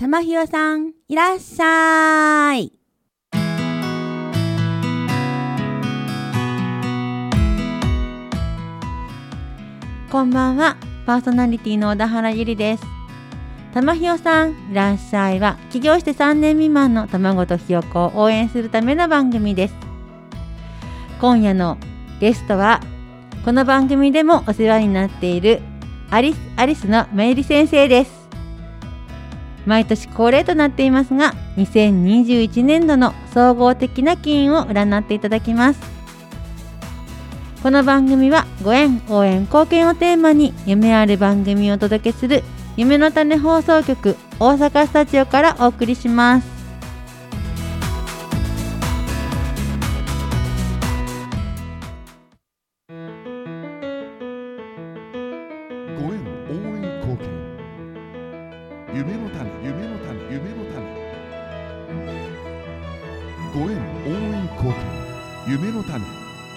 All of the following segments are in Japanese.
玉ひよさん、いらっしゃい。こんばんは、パーソナリティの小田原ゆりです。玉ひよさん、いらっしゃいは、起業して3年未満の卵とひよこを応援するための番組です。今夜のゲストは、この番組でもお世話になっているアリスのめいり先生です。毎年恒例となっていますが、2021年度の総合的な金運を占っていただきます。この番組はご縁、応援、貢献をテーマに夢ある番組をお届けする夢の種放送局大阪スタジオからお送りします。 ご縁、応援、貢献、夢の種、夢の種、夢の種。ご縁、応援、貢献、夢の種。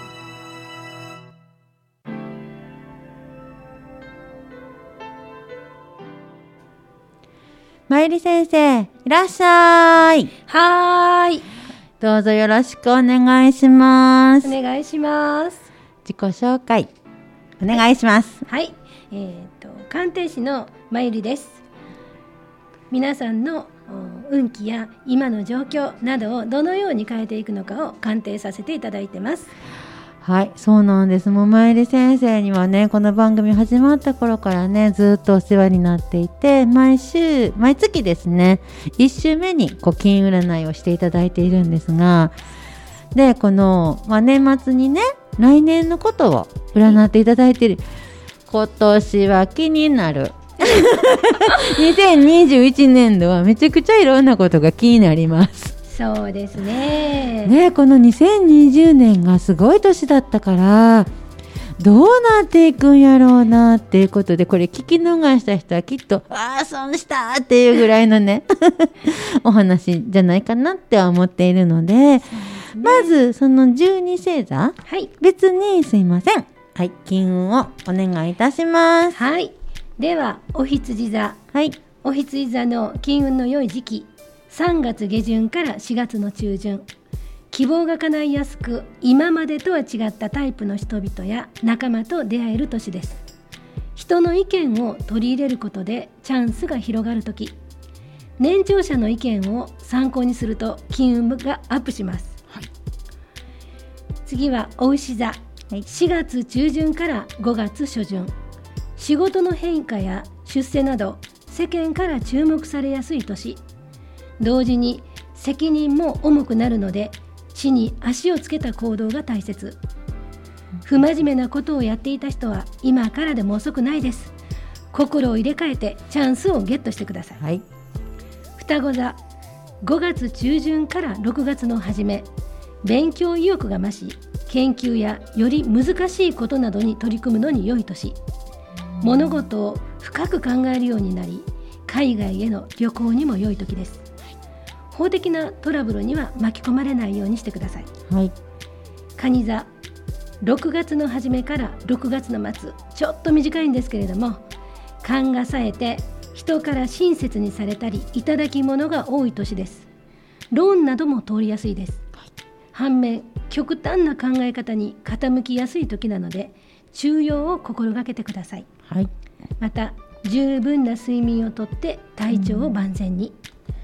まいり先生、いらっしゃい。 はーい。 どうぞよろしくお願いします。 お願いします。 自己紹介、お願いします。 はい。鑑定士のまゆりです。皆さんの運気や今の状況などをどのように変えていくのかを鑑定させていただいてます。 はい、そうなんです。もうまいり先生にはね、この番組始まった頃からね、ずっとお世話になっていて、毎月ですね、1週目に金占いをしていただいているんですが、で、この、年末にね、来年のことを占っていただいている。今年は気になる。2021年度はめちゃくちゃいろんなことが気になります。 そうですね。 ね、この2020年がすごい年だったからどうなっていくんやろうなっていうことで、これ聞き逃した人はきっと損したっていうぐらいのねお話じゃないかなって思っているの で、まずその12星座、 はい、 別にすいません、はい、金運をお願いいたします。 はい。ではお羊座、 はい、 お羊座の金運の良い時期、3月下旬から4月の中旬、希望が叶いやすく、今までとは違ったタイプの人々や仲間と出会える年です。人の意見を取り入れることでチャンスが広がる時、年長者の意見を参考にすると金運がアップします。はい、次はお牛座、4月中旬から5月初旬、仕事の変化や出世など世間から注目されやすい年、同時に責任も重くなるので地に足をつけた行動が大切。不真面目なことをやっていた人は今からでも遅くないです。心を入れ替えてチャンスをゲットしてください。はい、双子座、5月中旬から6月の初め、勉強意欲が増し、研究やより難しいことなどに取り組むのに良い年。物事を深く考えるようになり、海外への旅行にも良い時です。法的なトラブルには巻き込まれないようにしてください。はい、蟹座、6月の初めから6月の末、ちょっと短いんですけれども、勘が冴えて人から親切にされたりいただき物が多い年です。ローンなども通りやすいです。はい、反面極端な考え方に傾きやすい時なので中庸を心がけてください。はい、また十分な睡眠をとって体調を万全に。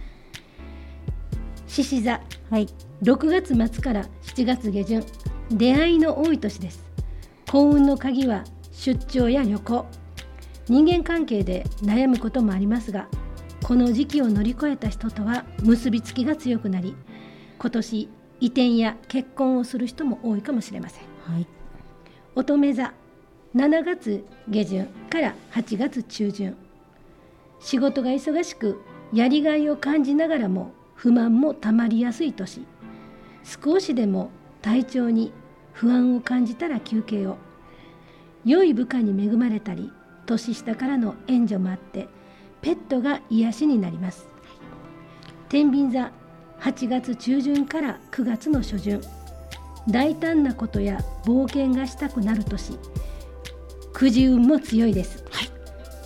獅子座、はい、6月末から7月下旬、出会いの多い年です。幸運の鍵は出張や旅行、人間関係で悩むこともありますが、この時期を乗り越えた人とは結びつきが強くなり、今年移転や結婚をする人も多いかもしれません。はい、乙女座、7月下旬から8月中旬、仕事が忙しくやりがいを感じながらも不満もたまりやすい年。少しでも体調に不安を感じたら休憩を。良い部下に恵まれたり、年下からの援助もあってペットが癒しになります。天秤座、8月中旬から9月の初旬、大胆なことや冒険がしたくなる年。くじ運も強いです。はい、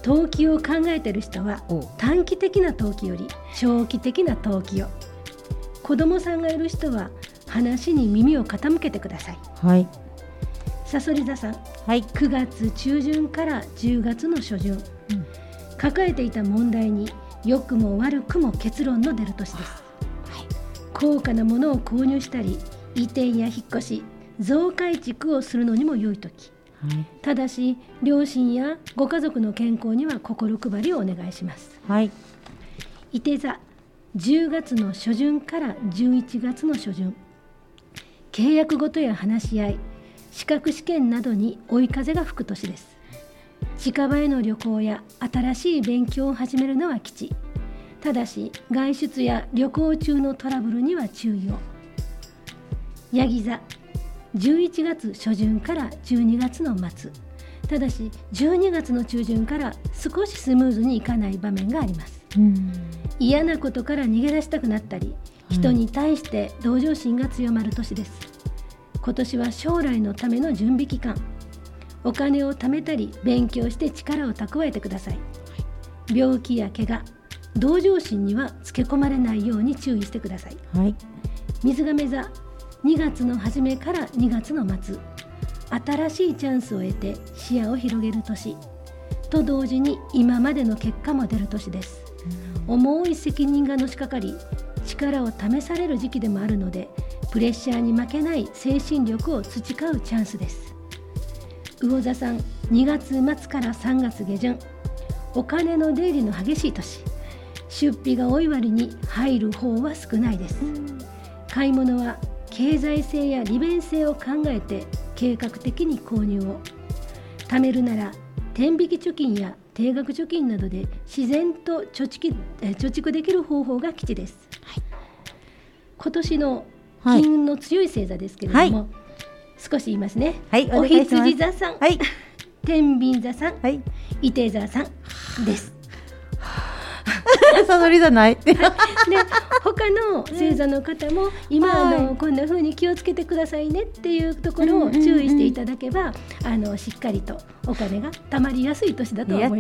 投機を考えている人は短期的な投機より長期的な投機を、子供さんがいる人は話に耳を傾けてください。 はい。 さそり座さん、 はい。 9月中旬から10月の初旬、抱えていた問題に良くも悪くも結論の出る年です。高価なものを購入したり、移転や引っ越し、増改築をするのにも良い時、ただし両親やご家族の健康には心配りをお願いします。 はい。 いて座、10月の初旬から11月の初旬、契約ごとや話し合い、資格試験などに追い風が吹く年です。近場への旅行や新しい勉強を始めるのは吉、ただし外出や旅行中のトラブルには注意を。ヤギ座、11月初旬から12月の末、ただし12月の中旬から少しスムーズにいかない場面があります。嫌なことから逃げ出したくなったり、人に対して同情心が強まる年です。今年は将来のための準備期間、お金を貯めたり勉強して力を蓄えてください。病気や怪我、同情心にはつけ込まれないように注意してください。 はい。 水亀座、2月の初めから2月の末、新しいチャンスを得て視野を広げる年と同時に今までの結果も出る年です。重い責任がのしかかり、力を試される時期でもあるので、プレッシャーに負けない精神力を培うチャンスです。魚座さん、2月末から3月下旬、お金の出入りの激しい年、出費が多い割に入る方は少ないです。買い物は経済性や利便性を考えて計画的に購入を。貯めるなら天引き貯金や定額貯金などで自然と貯蓄できる方法が吉です。今年の金運の強い星座ですけれども、少し言いますね。お羊座さん、天秤座さん、いて座さんです。 さそり座ないで他の星座の方も今こんな風に気をつけてくださいねっていうところを注意していただけば、しっかりとお金が貯まりやすい年だと思います。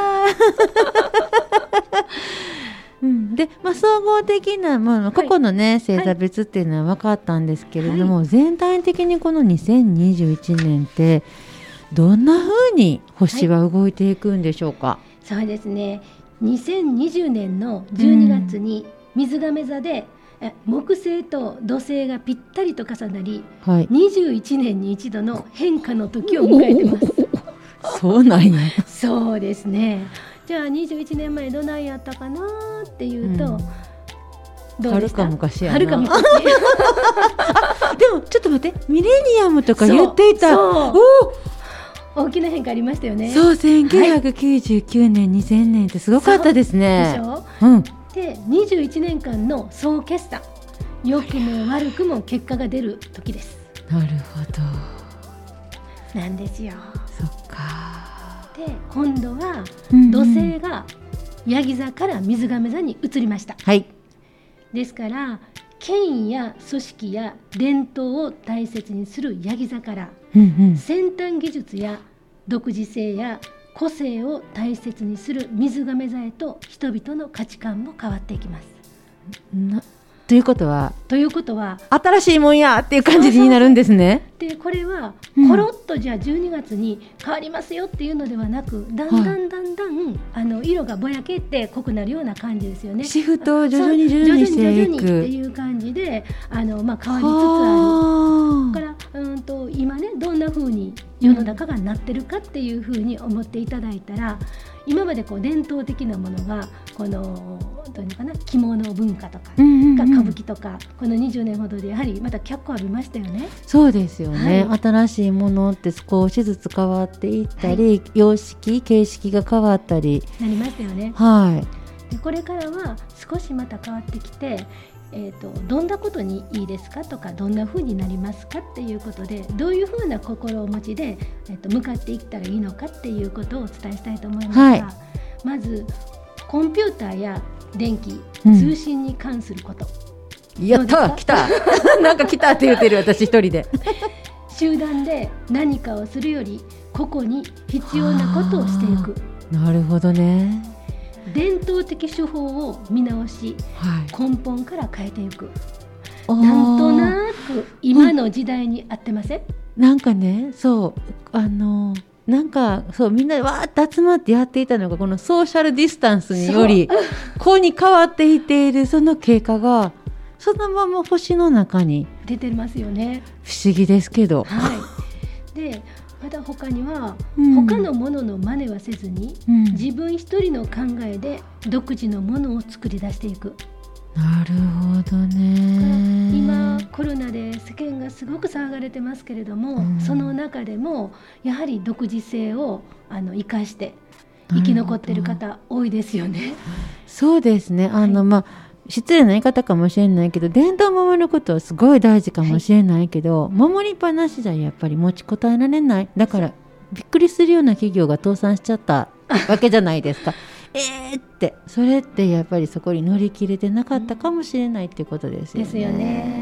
で、総合的な、個々のね、星座別っていうのは分かったんですけれども、全体的にこの2021年ってどんな風に星は動いていくんでしょうか。 そうですね、2020年の12月に水亀座で木星と土星がぴったりと重なり、21年に一度の変化の時を迎えてます。 そうなんや。 そうですね。じゃあ21年前どないやったかなっていうと、どうでした？ はるか昔やな。 はるか昔でもちょっと待って、ミレニアムとか言っていた。 大きな変化ありましたよね。 そう、1999年、2000年ってすごかったですね。 でしょ、で21年間の総決算、良くも悪くも結果が出る時です。 なるほど。 なんですよ。 そっか。 で今度は土星がヤギ座から水亀座に移りました。ですから権威や組織や伝統を大切にするヤギ座から、先端技術や独自性や個性を大切にする水亀座へと人々の価値観も変わっていきます。 ということは新しいもんやっていう感じになるんですね。 でこれはコロッとじゃあ12月に変わりますよっていうのではなく、だんだん色がぼやけて濃くなるような感じですよね。 シフトを徐々にしていくっていう感じで変わりつつあるから、今ねどんな風に世の中がなってるかっていう風に思っていただいたら、今まで伝統的なものがどういうのかな、着物文化とか、歌舞伎とかこの20年ほどでやはりまた脚光浴びましたよね。 そうですよね、新しいものって少しずつ変わっていったり、様式形式が変わったりなりましたよね。でこれからは少しまた変わってきて、どんなことにいいですかとか、どんな風になりますかっていうことで、どういう風な心を持ちで、向かっていったらいいのかっていうことをお伝えしたいと思いますが、まずコンピューターや電気、通信に関すること、 やった来たなんか来たって言ってる私一人で集団で何かをするより個々に必要なことをしていく、 なるほどね。 伝統的手法を見直し、 はい、 根本から変えていく。なんとなく今の時代に合ってません？ なんかね、そうなんかそうみんなわーって集まってやっていたのがこのソーシャルディスタンスによりこうに変わっていっているその経過がそのまま星の中に出てますよね。 不思議ですけど、 はい、でまた他には、他のものの真似はせずに、自分一人の考えで独自のものを作り出していく。 なるほどね。 今コロナで世間がすごく騒がれてますけれども、その中でもやはり独自性を生かして生き残っている方多いですよね。 そうですね。失礼な言い方かもしれないけど、伝統を守ることはすごい大事かもしれないけど、守りっぱなしじゃやっぱり持ちこたえられない。だからびっくりするような企業が倒産しちゃったわけじゃないですか。ってそれってやっぱりそこに乗り切れてなかったかもしれないっていうことですよね。 ですよね。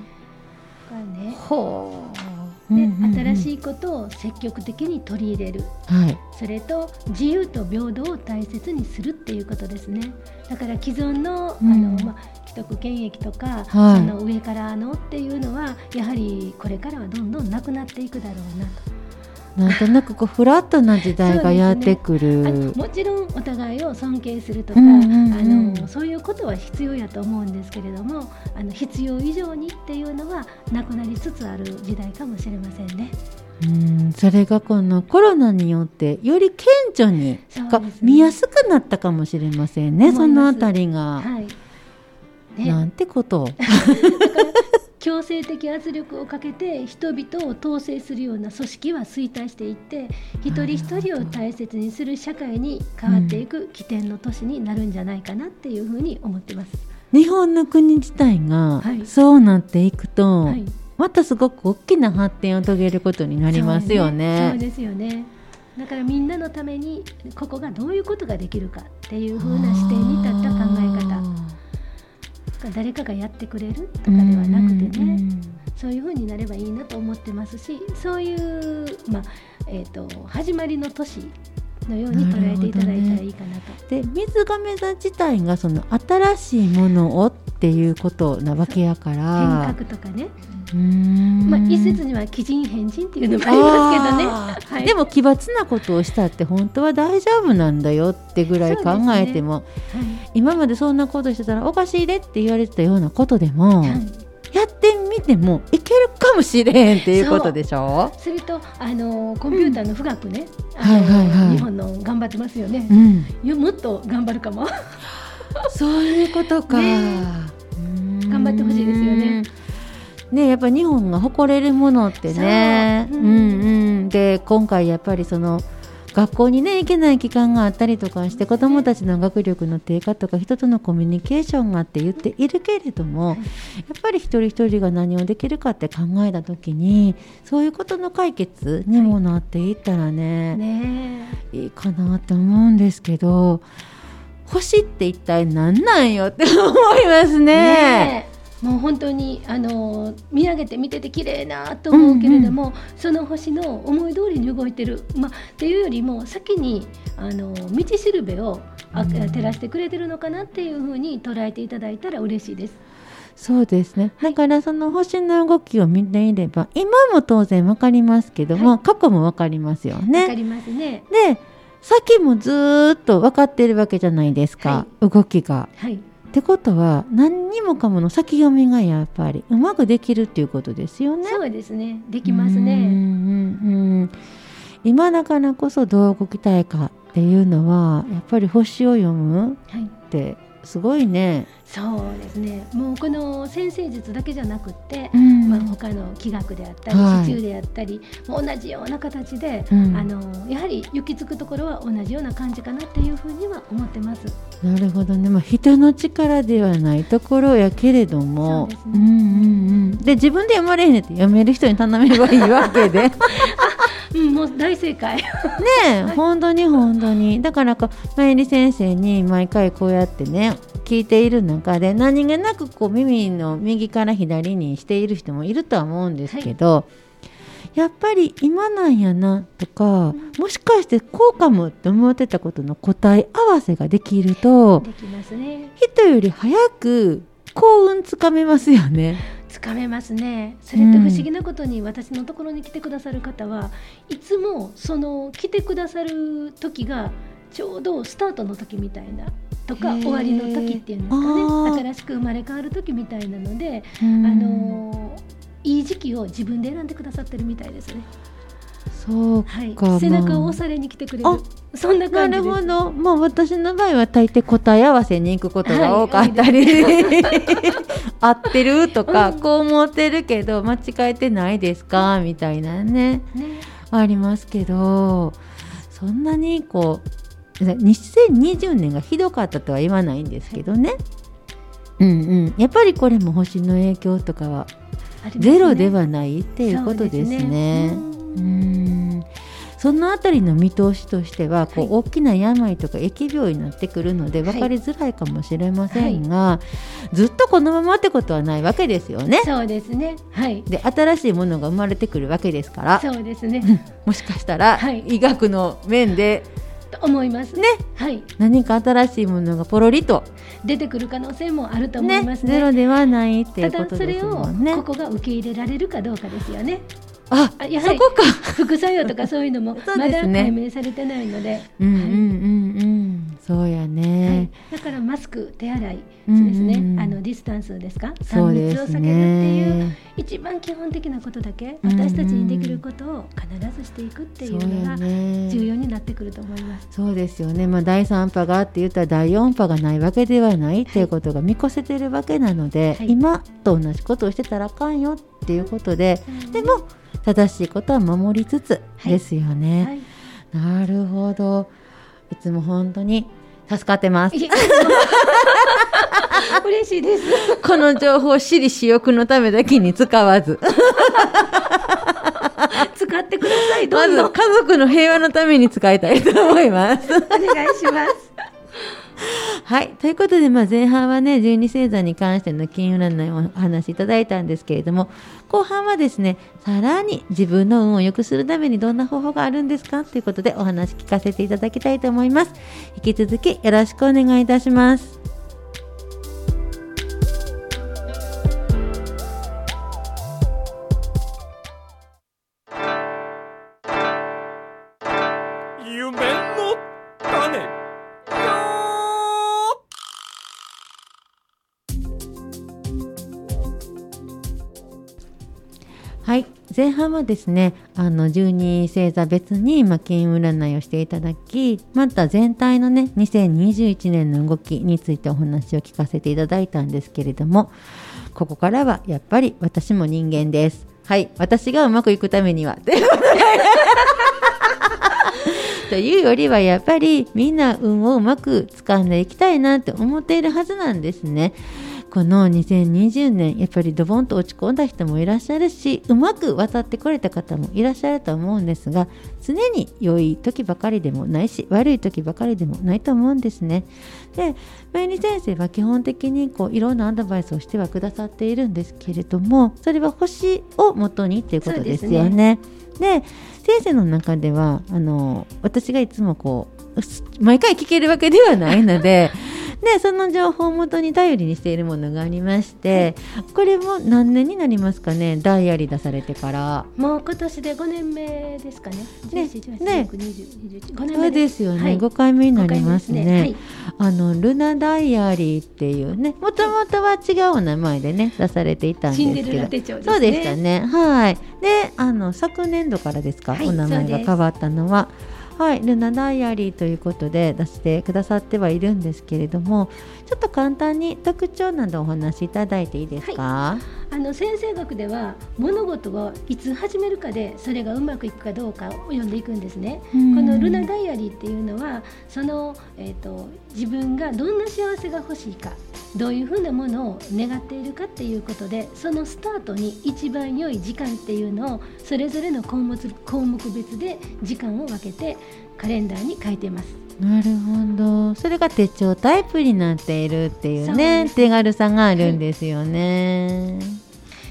ほう。 で、新しいことを積極的に取り入れる、 はい、 それと自由と平等を大切にするっていうことですね。だから既存の、既得権益とか、 はい、 その上からのっていうのはやはりこれからはどんどんなくなっていくだろうなと。 なんとなくこうフラットな時代がやってくる。 もちろんお互いを尊敬するとか、そういうことは必要やと思うんですけれども、必要以上にっていうのはなくなりつつある時代かもしれませんね。 それがこのコロナによってより顕著に、見やすくなったかもしれませんね。そのあたりが、なんてことを強制的圧力をかけて人々を統制するような組織は衰退していって、一人一人を大切にする社会に変わっていく起点の年になるんじゃないかなっていうふうに思ってます。 日本の国自体がそうなっていくと、またすごく大きな発展を遂げることになりますよね。 そうですよね。だからみんなのためにここがどういうことができるかっていうふうな視点に立った考え方、誰かがやってくれるとかではなくてね、そういう風になればいいなと思ってますし、そういう、始まりの年のように捉えていただいたらいいかなと。 で、水亀座自体がその新しいものをっていうことなわけやから、 変革とかね、一説には奇人変人っていうのもありますけどね、 でも奇抜なことをしたって本当は大丈夫なんだよってぐらい考えても、今までそんなことしてたらおかしいでって言われてたようなことでも、やってみてもいけるかもしれへんっていうことでしょ。 それとコンピューターの富岳ね、日本の頑張ってますよね、もっと頑張るかもそういうことか、 頑張ってほしいですよね。 やっぱり日本が誇れるものってね、で今回やっぱりその学校にね行けない期間があったりとかして子どもたちの学力の低下とか人とのコミュニケーションがって言っているけれども、やっぱり一人一人が何をできるかって考えた時にそういうことの解決にもなっていったらね、いいかなと思うんですけど、星って一体何なんよって思いますね。 もう本当に見上げて見てて綺麗なと思うけれども、その星の思い通りに動いてる、っていうよりも先に道しるべを照らしてくれてるのかなっていうふうに捉えていただいたら嬉しいです。 そうですね。だからその星の動きを見ていれば今も当然分かりますけども、過去も分かりますよね。 分かりますね。 で先もずっと分かっているわけじゃないですか、動きが。ってことは何にもかもの先読みがやっぱりうまくできるっていうことですよね。 そうですね、できますね。 今だからこそどう動きたいかっていうのはやっぱり星を読むってすごいね。 そうですね。もうこの占星術だけじゃなくって、他の気学であったり地中であったり、同じような形で、やはり行き着くところは同じような感じかなっていうふうには思ってます。 なるほどね。人の力ではないところやけれども、で自分で読まれへんねって読める人に頼めばいいわけでもう大正解本当にだからまゆり先生に毎回こうやってね聞いている中で何気なく耳の右から左にしている人もいるとは思うんですけど、 やっぱり今なんやなとか、もしかしてこうかもって思ってたことの答え合わせができると、 できますね。 人より早く幸運つかめますよね。 つかめますね。それって不思議なことに、私のところに来てくださる方はいつもその来てくださる時がちょうどスタートの時みたいなとか終わりの時っていうんですかね、新しく生まれ変わる時みたいなので、いい時期を自分で選んでくださってるみたいですね。 そうか、 背中を押されに来てくれる、そんな感じです。 なるほど。私の場合は大抵答え合わせに行くことが多かったり、合ってるとか、こう思ってるけど間違えてないですかみたいなね、ありますけど、そんなに2020年がひどかったとは言わないんですけどね、やっぱりこれも星の影響とかはゼロではないっていうことですね。そのあたりの見通しとしては大きな病とか疫病になってくるので分かりづらいかもしれませんが、ずっとこのままってことはないわけですよね。 そうですね、 で新しいものが生まれてくるわけですから、 そうですね、 もしかしたら、医学の面でと思いますね、 何か新しいものがポロリと出てくる可能性もあると思いますね。 ゼロではないっていうことですもんね。 ただそれをここが受け入れられるかどうかですよね。やはりそこか副作用とかそういうのもまだ解明されてないので、 そうやね、 だからマスク、手洗い、そうですね、ディスタンスですか、3密を避けるっていう一番基本的なことだけ私たちにできることを必ずしていくっていうのが重要になってくると思います。 そうですよね。第3波がって言ったら第4波がないわけではないっていうことが見越せてるわけなので、今と同じことをしてたらあかんよっていうことで、でも正しいことは守りつつですよね、なるほど。いつも本当に助かってます。 嬉しいです。 この情報を私利私欲のためだけに使わず使ってください。どんどんまず家族の平和のために使いたいと思いますお願いしますはい、ということで、前半はね12星座に関しての金運占いをお話しいただいたんですけれども、後半はですね、さらに自分の運を良くするためにどんな方法があるんですかということでお話聞かせていただきたいと思います。引き続きよろしくお願いいたします。 夢の種はい、前半はですね12星座別に金運占いをしていただき、また全体のね2021年の動きについてお話を聞かせていただいたんですけれども、ここからはやっぱり私も人間です。はい、私がうまくいくためにはというよりはやっぱりみんな運をうまく掴んでいきたいなって思っているはずなんですね。この2020年やっぱりドボンと落ち込んだ人もいらっしゃるし、うまく渡ってこれた方もいらっしゃると思うんですが、常に良い時ばかりでもないし悪い時ばかりでもないと思うんですね。で、まゆみ先生は基本的にいろんなアドバイスをしてはくださっているんですけれども、それは星を元にっていうことですよね。で、先生の中では私がいつも毎回聞けるわけではないのででその情報を元に頼りにしているものがありまして、これも何年になりますかね、ダイアリー出されてから。 もう今年で5年目ですかね。 そうですよね、5回目になりますね。ルナダイアリーっていうね、もともとは違うお名前でね出されていたんですけど、 シンデレラ手帳ですね。 そうでしたね。はい。で昨年度からですか、お名前が変わったのは。はい、ルナダイアリーということで出してくださってはいるんですけれども、ちょっと簡単に特徴などお話しいただいていいですか？ 先生学では物事をいつ始めるかでそれがうまくいくかどうかを読んでいくんですね。このルナダイアリーっていうのは自分がどんな幸せが欲しいか、どういうふうなものを願っているかっていうことで、そのスタートに一番良い時間っていうのをそれぞれの項目別で時間を分けてカレンダーに書いてます。 なるほど、それが手帳タイプになっているっていうね、手軽さがあるんですよね。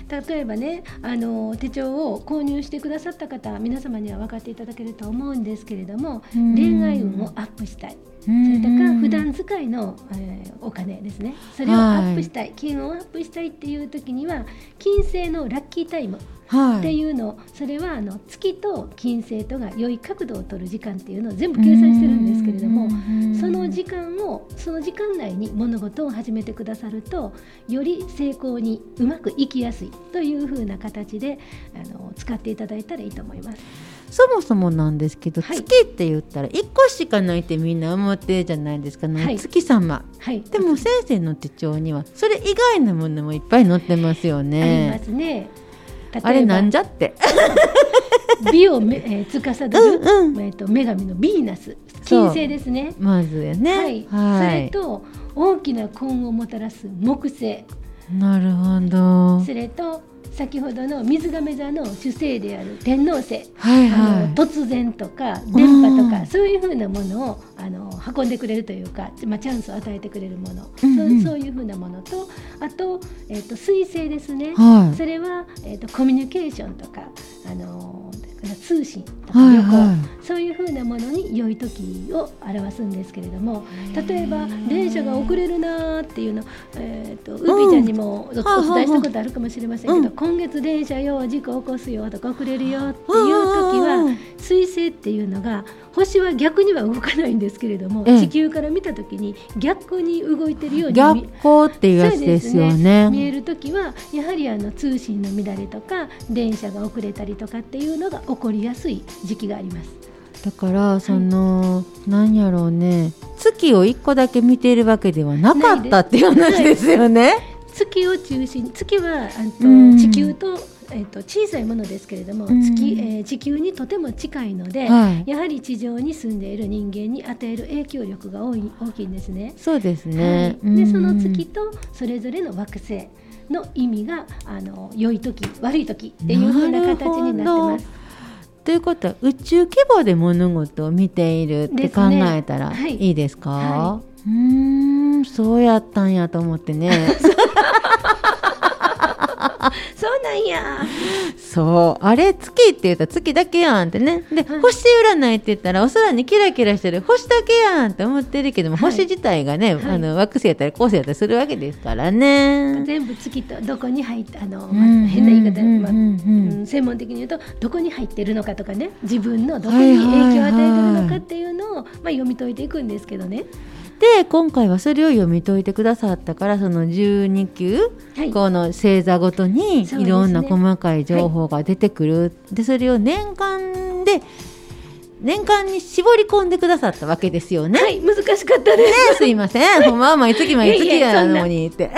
例えばね手帳を購入してくださった方皆様には分かっていただけると思うんですけれども、恋愛運をアップしたい、それとか普段使いの、お金ですね、それをアップしたい、金運をアップしたいっていう時には金星のラッキータイムっていうの、それは月と金星とが良い角度を取る時間っていうのを全部計算してるんですけれども、その時間内に物事を始めてくださるとより成功にうまくいきやすいというふうな形で使っていただいたらいいと思います。 そもそもなんですけど、月って言ったら1個しかないってみんな思ってるじゃないですか、月様、でも先生の手帳にはそれ以外のものもいっぱい載ってますよね。 ありますね。 あれなんじゃって美を司る、女神のヴィーナス、金星ですね。 まずね、 それと大きな根をもたらす木星、 なるほど。 それと先ほどの水亀座の主星である天王星、突然とか電波とかそういうふうなものを運んでくれるというか、チャンスを与えてくれるもの、そういうふうなものと、あと、水星ですね、それは、コミュニケーションとか通信とか旅行、そういうふうなものに良い時を表すんですけれども、例えば電車が遅れるなっていうの、ウーピーちゃんにもお伝えしたことあるかもしれませんけど、今月電車よ事故起こすよとか遅れるよっていう時は水星っていうのが星は逆には動かないんですけれども、地球から見た時に逆に動いてるように逆光っていうやつですよね。 見える時はやはり通信の乱れとか電車が遅れたりとかっていうのが起こりやすい時期があります。 だからなんやろうね、月を1個だけ見ているわけではなかったっていう話ですよね。 月を中心、月は地球と小さいものですけれども、地球にとても近いので、やはり地上に住んでいる人間に与える影響力が大きいんですね。 そうですね、 でその月とそれぞれの惑星の意味が良い時悪い時っていう風な形になってます。 ということは宇宙規模で物事を見ているって考えたらいいですか？そうやったんやと思ってねそうなんや。 そうあれ月って言ったら月だけやんってね。で、星占いって言ったらお空にキラキラしてる星だけやんって思ってるけども、星自体がね、惑星やったり恒星やったりするわけですからね。 全部月とどこに入って変な言い方、専門的に言うとどこに入ってるのかとかね、自分のどこに影響を与えてるのかっていうのを読み解いていくんですけどね。 で今回はそれを読み解いてくださったから、その12級、この星座ごとにいろんな細かい情報が出てくる。でそれを年間に絞り込んでくださったわけですよね。 難しかったです、 すいませんほんまは毎月やのにって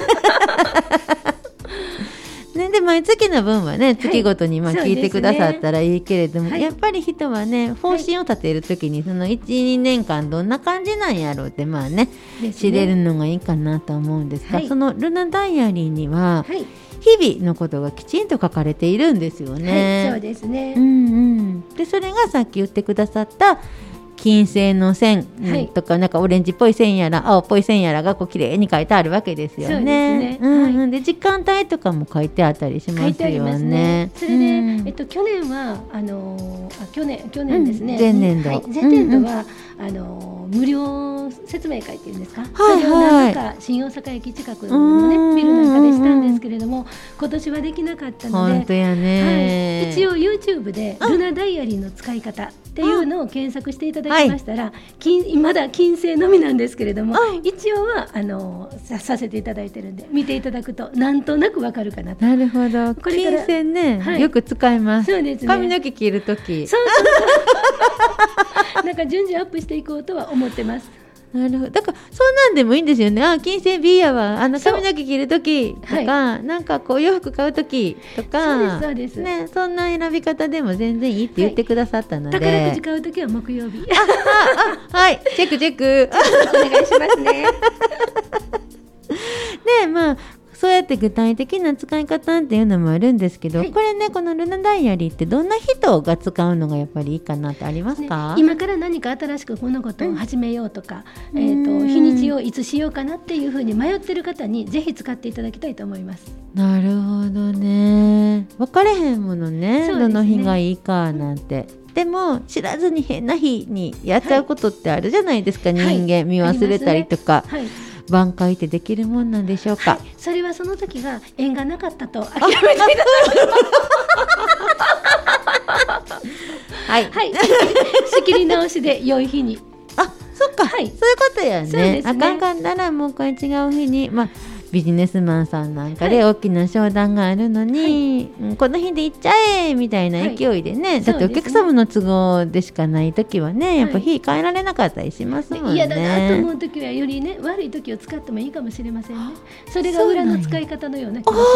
ね、で毎月の分はね月ごとに聞いてくださったらいいけれども、やっぱり人はね方針を立てるときにその 1,2 年間どんな感じなんやろうって知れるのがいいかなと思うんですが、そのルナダイアリーには日々のことがきちんと書かれているんですよね。 そうですね、 でそれがさっき言ってくださった金星の線とか、なんかオレンジっぽい線やら青っぽい線やらが綺麗に書いてあるわけですよね。で時間帯とかも書いてあったりしますよね。 それで、去年は去年ですね、 前年度は無料説明会っていうんですか、それを何度か新大阪駅近くのねビルなんかでしたんですけれども、今年はできなかったので、 本当やね、 一応 YouTube でルナダイアリーの使い方っていうのを検索していただきましたら、まだ金星のみなんですけれども、一応はさせていただいてるんで見ていただくとなんとなくわかるかなと。 なるほど、金星ね、よく使います。 そうですね、 髪の毛切るときなんか順次アップしていこうとは思ってます。 なるほど、だからそんなんでもいいんですよね。金星 B やわ、髪の毛切るときとか、なんかこう洋服買うときとか、 そうですね、そんな選び方でも全然いいって言ってくださったので、 宝くじ買うときは木曜日はい、チェックお願いしますねでそうやっって具体的な使い方っていうのもあるんですけど、 はい、 これねこのルナダイアリーってどんな人が使うのがやっぱりいいかなってありますか？ 今から何か新しくこのことを始めようとか、日にちをいつしようかなっていうふうに迷ってる方にぜひ使っていただきたいと思います。 なるほどね。分かれへんもの ね、どの日がいいかなんて。でも知らずに変な日にやっちゃうことってあるじゃないですか、はい、人間見忘れたりとか、はい、挽回ってできるもんなんでしょうか？はい、 それはその時が縁がなかったと諦めていただくはい、はい、仕切り直しで良い日にそっか、はい、そういうことや ね。あかんかったらもうこれ違う日に、ビジネスマンさんなんかで大きな商談があるのに、はい、この日で行っちゃえみたいな勢いでね、はい、だってお客様の都合でしかない時はね、やっぱ日変えられなかったりしますもんね。 嫌だなと思う時はよりね悪い時を使ってもいいかもしれませんね。それが裏の使い方のような気がします。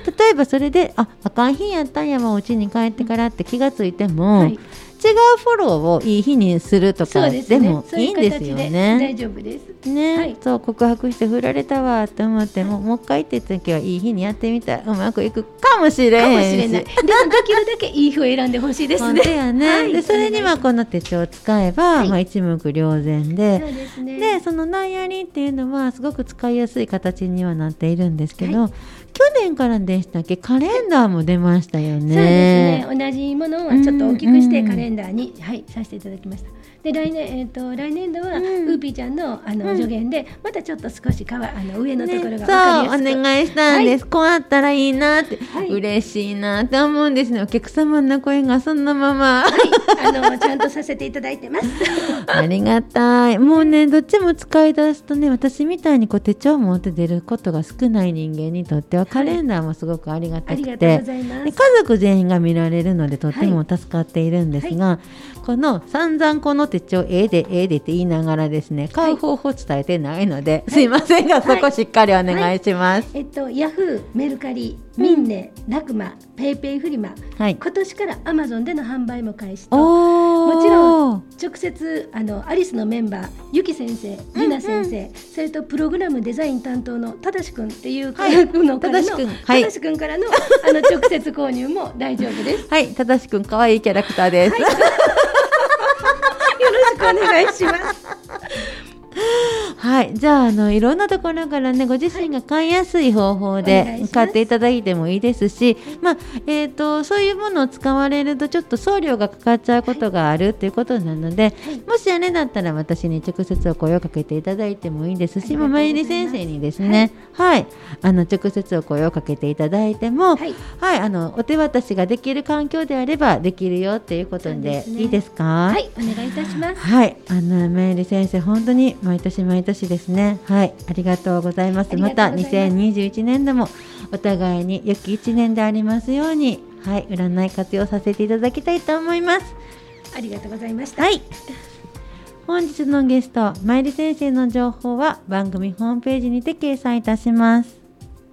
で例えばそれであかん日やったんやもう家に帰ってからって気がついても、はい、違うフォローをいい日にするとかでもいいんですよね。 大丈夫ですね、 はい、 そう告白して振られたわと思ってもう一回って時はいい日にやってみたらうまくいくかもしれへんし、でもできるだけいい日を選んでほしいですね。 本当やね、はい、でそれにはこの手帳を使えば、はい、一目瞭然で、 そうですね、 でそのダイアリーっていうのはすごく使いやすい形にはなっているんですけど、はい、去年からでしたっけカレンダーも出ましたよね。 そうですね、同じものをちょっと大きくしてカレンダーに、はい、させていただきました。で来年度は、ウーピーちゃんの助言でまたちょっと少し上のところが分かりやすく、 そうお願いしたんです、はい、こうあったらいいなって、 はい、 嬉しいなって思うんですね。お客様の声がそのまま、 はい、ちゃんとさせていただいてますありがたい。もうねどっちも使い出すとね、私みたいにこう手帳を持って出ることが少ない人間にとってはカレンダーもすごくありがたくて、 ありがとうございます。 で家族全員が見られるのでとっても助かっているんですが、はい、この散々この手帳ええでって言いながらですね買う方法伝えてないので、はい、すいませんが、そこしっかりお願いします。 ヤフー、メルカリ、ミンネ、ラクマ、ペイペイフリマ、はい、今年からアマゾンでの販売も開始と、もちろん直接アリスのメンバーゆき先生、りな先生、それとプログラムデザイン担当のただしくんっていうただしくんからの直接購入も大丈夫です。 はい、ただしくんかわいいキャラクターです、はいよろしくお願いします。 はい、じゃあいろんなところからねご自身が買いやすい方法で買っていただいてもいいですし、そういうものを使われるとちょっと送料がかかっちゃうことがあるということなので、はい、もしあれだったら私に直接お声をかけていただいてもいいですし、まゆり先生にですね、はい、直接お声をかけていただいても、はいはい、お手渡しができる環境であればできるよっていうことでいいですか？ はい、お願いいたします。 はい、まゆり先生本当に毎年ですね、はい、ありがとうございます。また2021年度もお互いに良き1年でありますように、はい、占い活用させていただきたいと思います。 ありがとうございました。 はい、本日のゲストまゆり先生の情報は番組ホームページにて掲載いたします。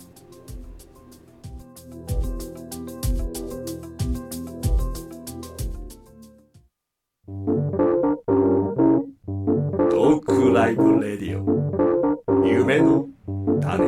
トークライブレディオ夢の種。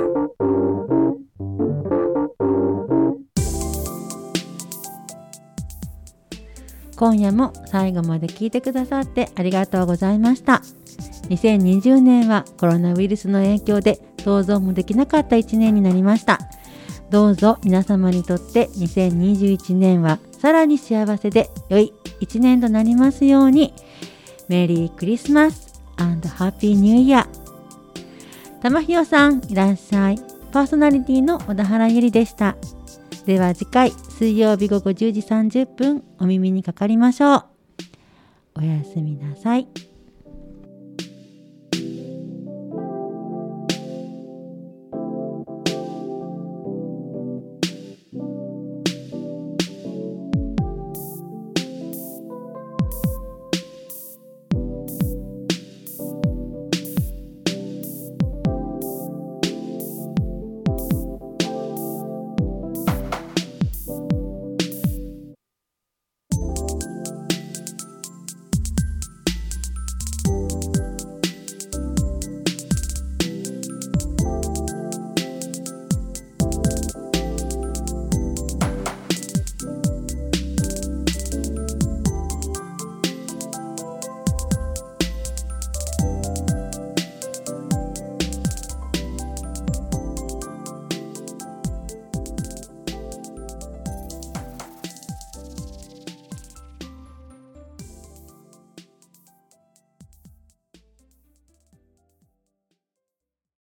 今夜も最後まで聞いてくださってありがとうございました。2020年はコロナウイルスの影響で想像もできなかった1年になりました。どうぞ皆様にとって2021年はさらに幸せで良い1年となりますように。メリークリスマス&ハッピーニューイヤー。玉ひよさんいらっしゃい。パーソナリティの小田原ゆりでした。では次回水曜日午後10時30分お耳にかかりましょう。おやすみなさい。